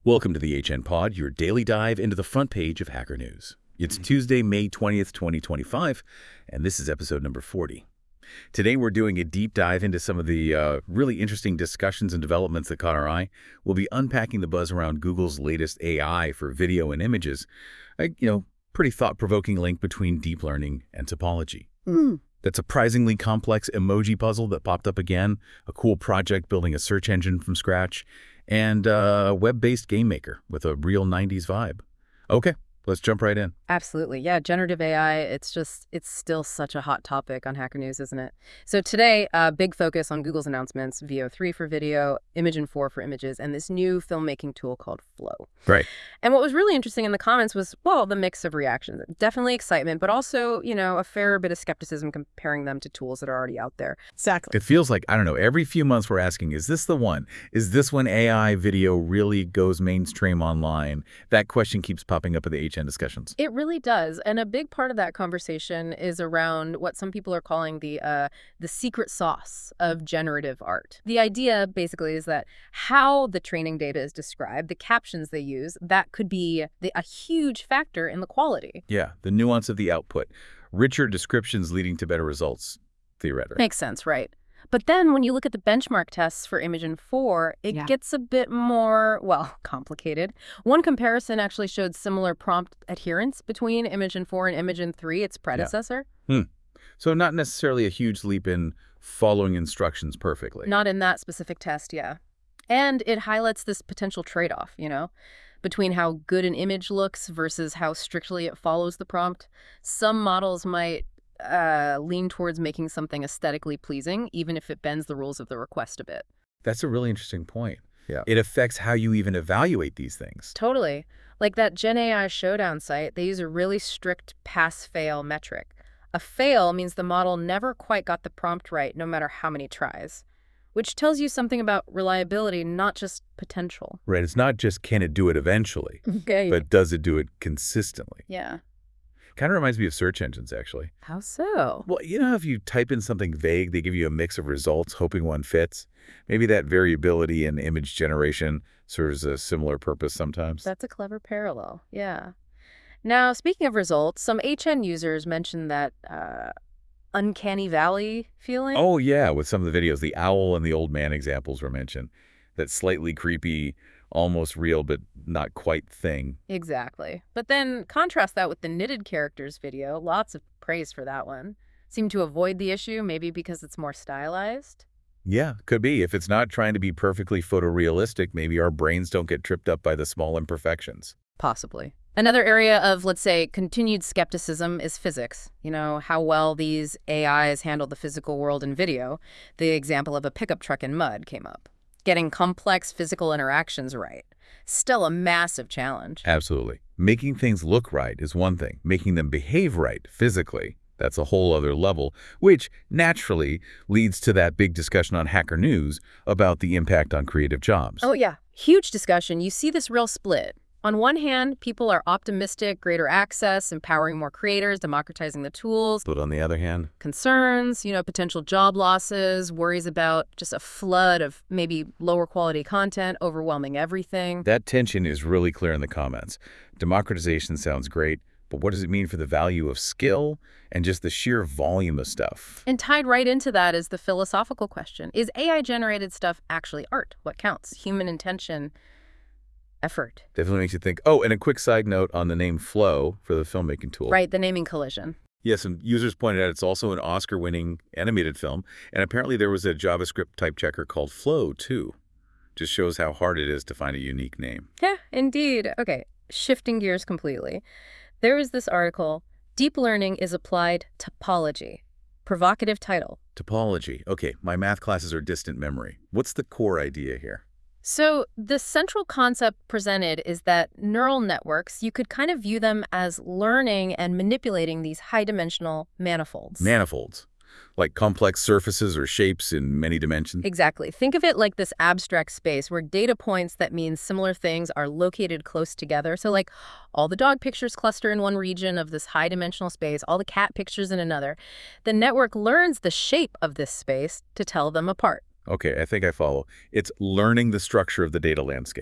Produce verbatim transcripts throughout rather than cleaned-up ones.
Welcome to the H N Pod, your daily dive into the front page of Hacker News. It's Tuesday, May twentieth, twenty twenty-five, and this is episode number forty. Today, we're doing a deep dive into some of the uh, really interesting discussions and developments that caught our eye. We'll be unpacking the buzz around Google's latest A I for video and images. A, you know, pretty thought-provoking link between deep learning and topology. Mm. That surprisingly complex emoji puzzle that popped up again, a cool project building a search engine from scratch, and a web-based game maker with a real nineties vibe. Okay, let's jump right in. Absolutely. Yeah, generative A I, it's just, it's still such a hot topic on Hacker News, isn't it? So today, uh, big focus on Google's announcements, V O three for video, Imagen four for images, and this new filmmaking tool called Flow. Right. And what was really interesting in the comments was, well, the mix of reactions. Definitely excitement, but also, you know, a fair bit of skepticism comparing them to tools that are already out there. Exactly. It feels like, I don't know, every few months we're asking, is this the one? Is this when A I video really goes mainstream online? That question keeps popping up in the H N discussions. It really does. And a big part of that conversation is around what some people are calling the uh, the secret sauce of generative art. The idea basically is that how the training data is described, the captions they use, that could be the, a huge factor in the quality. Yeah, the nuance of the output. Richer descriptions leading to better results, theoretically. Makes sense, right? But then when you look at the benchmark tests for Imagen four, it Yeah. gets a bit more, well, complicated. One comparison actually showed similar prompt adherence between Imagen four and Imagen three, its predecessor. Hmm. So not necessarily a huge leap in following instructions perfectly. Not in that specific test, yeah. And it highlights this potential trade-off, you know, between how good an image looks versus how strictly it follows the prompt. Some models might uh, lean towards making something aesthetically pleasing, even if it bends the rules of the request a bit. That's a really interesting point. Yeah. It affects how you even evaluate these things. Totally. Like that Gen A I Showdown site, they use a really strict pass-fail metric. A fail means the model never quite got the prompt right, no matter how many tries, which tells you something about reliability, not just potential. Right. It's not just can it do it eventually, Okay. but does it do it consistently? Yeah. Kind of reminds me of search engines, actually. How so? Well, you know how if you type in something vague, they give you a mix of results, hoping one fits? Maybe that variability in image generation serves a similar purpose sometimes. That's a clever parallel. Yeah. Now, speaking of results, some H N users mentioned that uh, uncanny valley feeling. Oh, yeah. With some of the videos, the owl and the old man examples were mentioned. That slightly creepy, almost real, but not quite thing. Exactly. But then contrast that with the knitted characters video. Lots of praise for that one. Seem to avoid the issue, maybe because it's more stylized. Yeah, could be. If it's not trying to be perfectly photorealistic, maybe our brains don't get tripped up by the small imperfections. Possibly. Another area of, let's say, continued skepticism is physics. You know, how well these A Is handle the physical world in video. The example of a pickup truck in mud came up. Getting complex physical interactions right. Still a massive challenge. Absolutely. Making things look right is one thing. Making them behave right physically, that's a whole other level, which naturally leads to that big discussion on Hacker News about the impact on creative jobs. Oh, yeah. Huge discussion. You see this real split. On one hand, people are optimistic, greater access, empowering more creators, democratizing the tools. But on the other hand, Concerns, you know, potential job losses, worries about just a flood of maybe lower quality content overwhelming everything. that tension is really clear in the comments. Democratization sounds great, but what does it mean for the value of skill and just the sheer volume of stuff? And tied right into that is the philosophical question. Is A I-generated stuff actually art? What counts? Human intention, effort. Definitely makes you think. Oh, and a quick side note on the name Flow for the filmmaking tool. Right, the naming collision. Yes, and users pointed out it's also an Oscar-winning animated film, and apparently there was a JavaScript type checker called Flow, too. Just shows how hard it is to find a unique name. Yeah, indeed. Okay, shifting gears completely. There is this article, Deep Learning is Applied Topology. Provocative title. Topology. Okay, my math classes are distant memory. What's the core idea here? So the central concept presented is that neural networks, you could kind of view them as learning and manipulating these high-dimensional manifolds. Manifolds. Like complex surfaces or shapes in many dimensions? Exactly. Think of it like this abstract space where data points that mean similar things are located close together. So like all the dog pictures cluster in one region of this high-dimensional space, all the cat pictures in another. The network learns the shape of this space to tell them apart. Okay, I think I follow. It's learning the structure of the data landscape.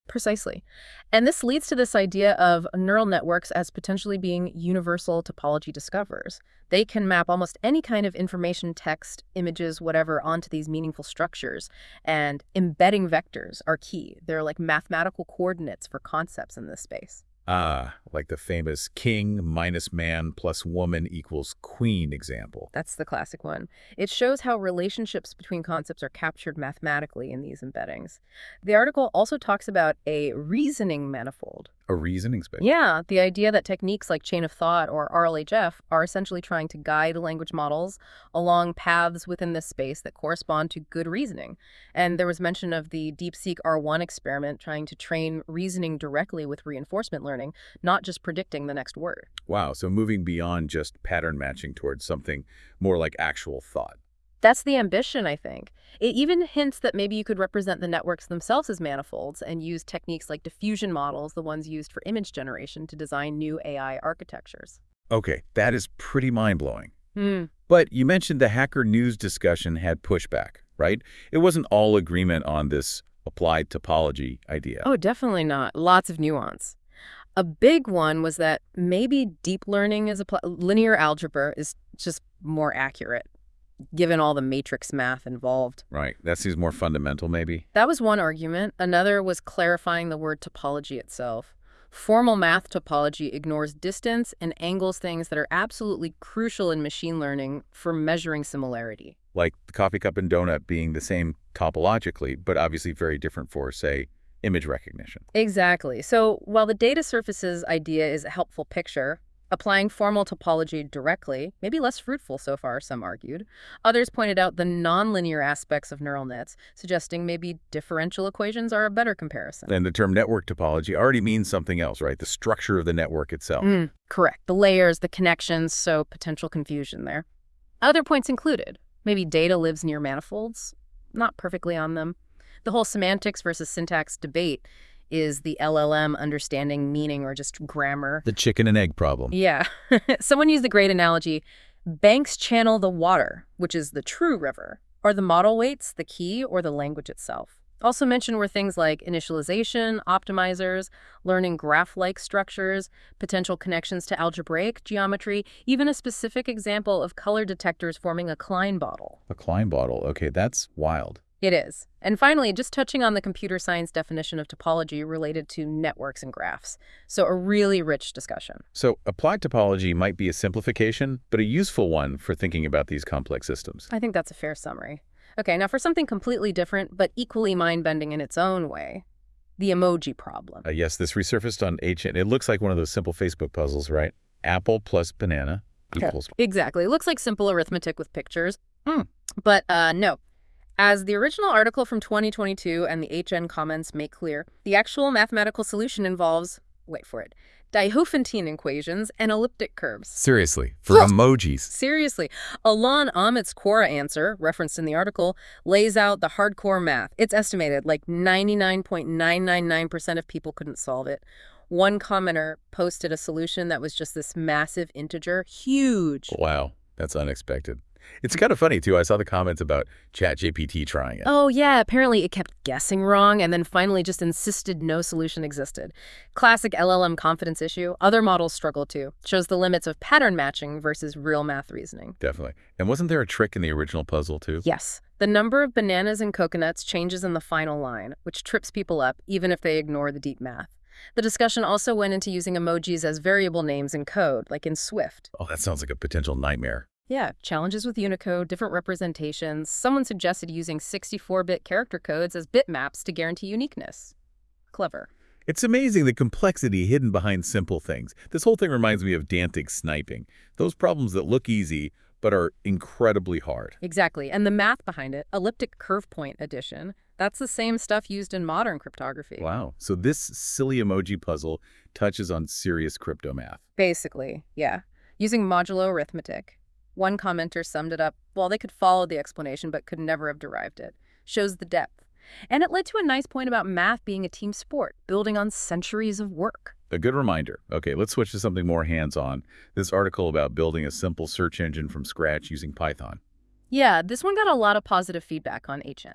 Precisely. And this leads to this idea of neural networks as potentially being universal topology discoverers. They can map almost any kind of information, text, images, whatever, onto these meaningful structures. And embedding vectors are key. They're like mathematical coordinates for concepts in this space. Ah, like the famous king minus man plus woman equals queen example. That's the classic one. It shows how relationships between concepts are captured mathematically in these embeddings. The article also talks about a reasoning manifold. A reasoning space. Yeah, the idea that techniques like chain of thought or R L H F are essentially trying to guide language models along paths within this space that correspond to good reasoning. And there was mention of the DeepSeek R one experiment trying to train reasoning directly with reinforcement learning, not just predicting the next word. Wow, so moving beyond just pattern matching towards something more like actual thought. That's the ambition, I think. It even hints that maybe you could represent the networks themselves as manifolds and use techniques like diffusion models, the ones used for image generation, to design new A I architectures. Okay, that is pretty mind-blowing. Hmm. But you mentioned the Hacker News discussion had pushback, right? It wasn't all agreement on this applied topology idea. Oh, definitely not. Lots of nuance. A big one was that maybe deep learning is a linear algebra is just more accurate, given all the matrix math involved. Right. That seems more fundamental, maybe. That was one argument. Another was clarifying the word topology itself. Formal math topology ignores distance and angles things that are absolutely crucial in machine learning for measuring similarity. Like the coffee cup and donut being the same topologically, but obviously very different for, say, image recognition. Exactly. So while the data surfaces idea is a helpful picture, applying formal topology directly may be less fruitful so far, some argued. Others pointed out the nonlinear aspects of neural nets, suggesting maybe differential equations are a better comparison. And the term network topology already means something else, right? The structure of the network itself. Mm, correct. The layers, the connections, so potential confusion there. Other points included maybe data lives near manifolds, not perfectly on them. The whole semantics versus syntax debate. Is the L L M understanding meaning or just grammar? The chicken and egg problem. Yeah. Someone used the great analogy, banks channel the water, which is the true river. Are the model weights the key or the language itself? Also mentioned were things like initialization, optimizers, learning graph-like structures, potential connections to algebraic geometry, even a specific example of color detectors forming a Klein bottle. A Klein bottle. Okay, that's wild. It is. And finally, just touching on the computer science definition of topology related to networks and graphs. So a really rich discussion. So applied topology might be a simplification, but a useful one for thinking about these complex systems. I think that's a fair summary. Okay, now for something completely different, but equally mind-bending in its own way, the emoji problem. Uh, yes, this resurfaced on H N. It looks like one of those simple Facebook puzzles, right? Apple plus banana equals... Exactly. It looks like simple arithmetic with pictures. Mm. But uh, no. As the original article from twenty twenty-two and the H N comments make clear, the actual mathematical solution involves, wait for it, Diophantine equations and elliptic curves. Seriously, for emojis. Seriously. Alon Amit's Quora answer, referenced in the article, lays out the hardcore math. It's estimated like ninety-nine point nine nine nine percent of people couldn't solve it. One commenter posted a solution that was just this massive integer, huge. Wow, that's unexpected. It's kind of funny, too. I saw the comments about ChatGPT trying it. Oh, yeah. Apparently it kept guessing wrong and then finally just insisted no solution existed. Classic L L M confidence issue. Other models struggle, too. Shows the limits of pattern matching versus real math reasoning. Definitely. And wasn't there a trick in the original puzzle, too? Yes. The number of bananas and coconuts changes in the final line, which trips people up, even if they ignore the deep math. The discussion also went into using emojis as variable names in code, like in Swift. Oh, that sounds like a potential nightmare. Yeah, challenges with Unicode, different representations. Someone suggested using sixty-four bit character codes as bitmaps to guarantee uniqueness. Clever. It's amazing the complexity hidden behind simple things. This whole thing reminds me of Dantic sniping. Those problems that look easy, but are incredibly hard. Exactly. And the math behind it, elliptic curve point addition, that's the same stuff used in modern cryptography. Wow. So this silly emoji puzzle touches on serious crypto math. Basically, yeah. Using modulo arithmetic. One commenter summed it up, well, they could follow the explanation but could never have derived it. Shows the depth. And it led to a nice point about math being a team sport, building on centuries of work. A good reminder. Okay, let's switch to something more hands-on. This article about building a simple search engine from scratch using Python. Yeah, this one got a lot of positive feedback on H N.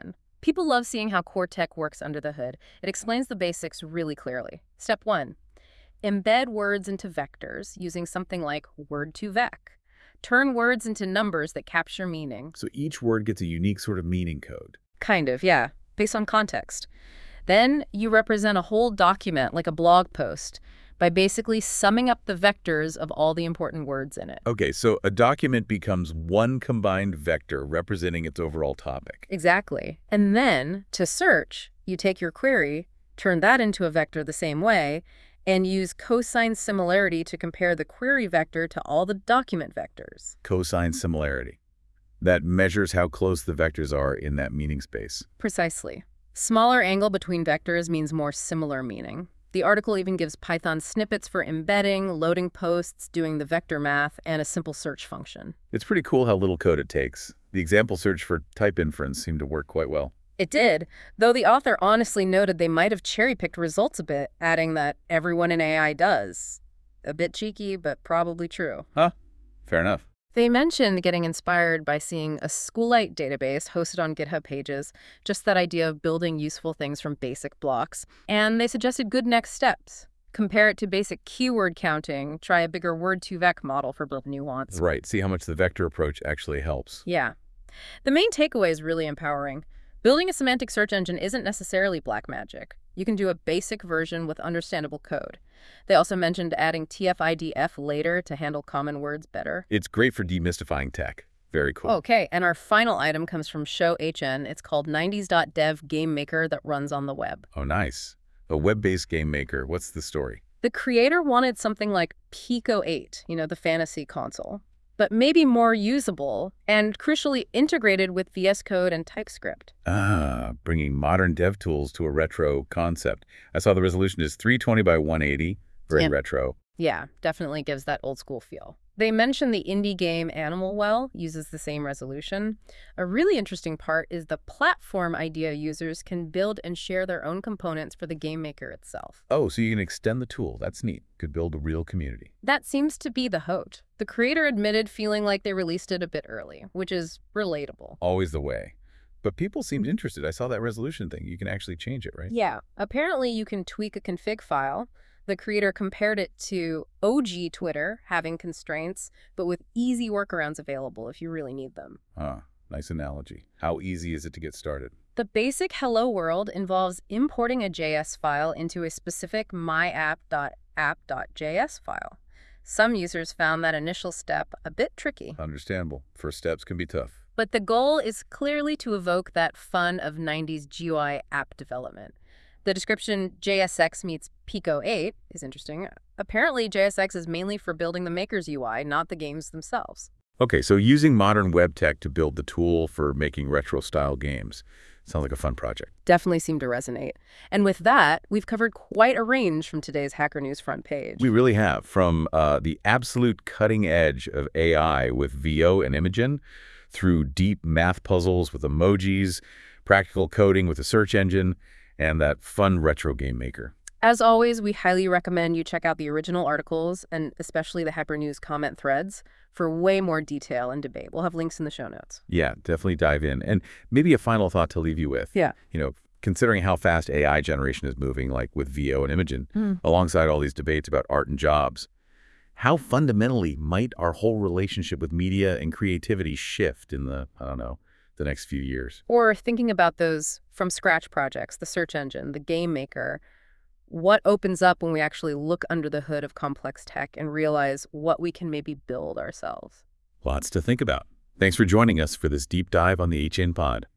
People love seeing how core tech works under the hood. It explains the basics really clearly. Step one, embed words into vectors using something like word to vec. Turn words into numbers that capture meaning. So each word gets a unique sort of meaning code. Kind of, yeah, based on context. Then you represent a whole document like a blog post by basically summing up the vectors of all the important words in it. Okay, so a document becomes one combined vector representing its overall topic. Exactly. And then, to search, you take your query, turn that into a vector the same way, and use cosine similarity to compare the query vector to all the document vectors. Cosine similarity. That measures how close the vectors are in that meaning space. Precisely. Smaller angle between vectors means more similar meaning. The article even gives Python snippets for embedding, loading posts, doing the vector math, and a simple search function. It's pretty cool how little code it takes. The example search for type inference seemed to work quite well. It did, though the author honestly noted they might have cherry-picked results a bit, adding that everyone in A I does. A bit cheeky, but probably true. Huh? Fair enough. They mentioned getting inspired by seeing a SQLite database hosted on GitHub pages, just that idea of building useful things from basic blocks, and they suggested good next steps. Compare it to basic keyword counting, try a bigger word to vec model for both nuance. Right, see how much the vector approach actually helps. Yeah. The main takeaway is really empowering. Building a semantic search engine isn't necessarily black magic. You can do a basic version with understandable code. They also mentioned adding T F I D F later to handle common words better. It's great for demystifying tech. Very cool. Okay, and our final item comes from Show H N. It's called nineties dot dev game maker that runs on the web. Oh, nice. A web-based game maker. What's the story? The creator wanted something like Pico eight, you know, the fantasy console, but maybe more usable and crucially integrated with V S Code and TypeScript. Ah, bringing modern dev tools to a retro concept. I saw the resolution is three twenty by one eighty, very Yeah. retro. Yeah, definitely gives that old school feel. They mentioned the indie game Animal Well uses the same resolution. A really interesting part is the platform idea users can build and share their own components for the game maker itself. Oh, so you can extend the tool. That's neat. Could build a real community. That seems to be the hope. The creator admitted feeling like they released it a bit early, which is relatable. Always the way. But people seemed interested. I saw that resolution thing. You can actually change it, right? Yeah, apparently you can tweak a config file. The creator compared it to O G Twitter having constraints, but with easy workarounds available if you really need them. Ah, nice analogy. How easy is it to get started? The basic Hello World involves importing a J S file into a specific myapp.app.js file. Some users found that initial step a bit tricky. Understandable. First steps can be tough. But the goal is clearly to evoke that fun of nineties G U I app development. The description J S X meets Pico eight is interesting. Apparently, J S X is mainly for building the maker's U I, not the games themselves. Okay, so using modern web tech to build the tool for making retro-style games. Sounds like a fun project. Definitely seemed to resonate. And with that, we've covered quite a range from today's Hacker News front page. We really have, from uh, the absolute cutting edge of A I with V O and Imagen, through deep math puzzles with emojis, practical coding with a search engine, and that fun retro game maker. As always, we highly recommend you check out the original articles and especially the Hacker News comment threads for way more detail and debate. We'll have links in the show notes. Yeah, definitely dive in. And maybe a final thought to leave you with. Yeah. You know, considering how fast A I generation is moving, like with V O and Imagen, Mm. alongside all these debates about art and jobs, how fundamentally might our whole relationship with media and creativity shift in the, I don't know, the next few years? Or thinking about those from scratch projects, the search engine, the game maker, what opens up when we actually look under the hood of complex tech and realize what we can maybe build ourselves. Lots to think about. Thanks for joining us for this deep dive on the H N Pod.